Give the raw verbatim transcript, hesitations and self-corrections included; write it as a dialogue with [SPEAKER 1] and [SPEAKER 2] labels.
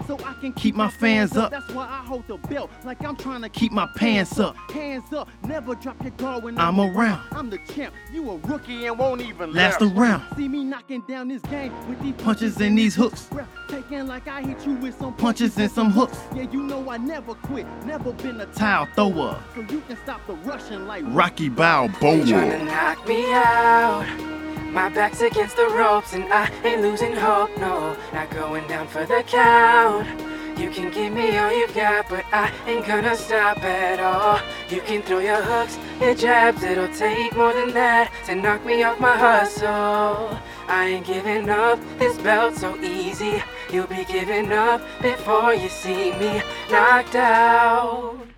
[SPEAKER 1] so I can keep my fans up. That's why I hold the belt like I'm trying to keep my pants up. Hands up, never drop your guard when I'm around. I'm the champ, you a rookie and won't even last around. See me knocking down this game with these punches and these hooks. Taking like I hit you with some punches and some hooks. Yeah, you know I never quit, never been a towel thrower. So you can stop the rushing like Rocky Balboa.
[SPEAKER 2] Trying to knock me out. My back's against the ropes and I ain't losing hope, no. Not going down for the count. You can give me all you got, but I ain't gonna stop at all. You can throw your hooks, your jabs, it'll take more than that to knock me off my hustle. I ain't giving up, this belt's so easy. You'll be giving up before you see me knocked out.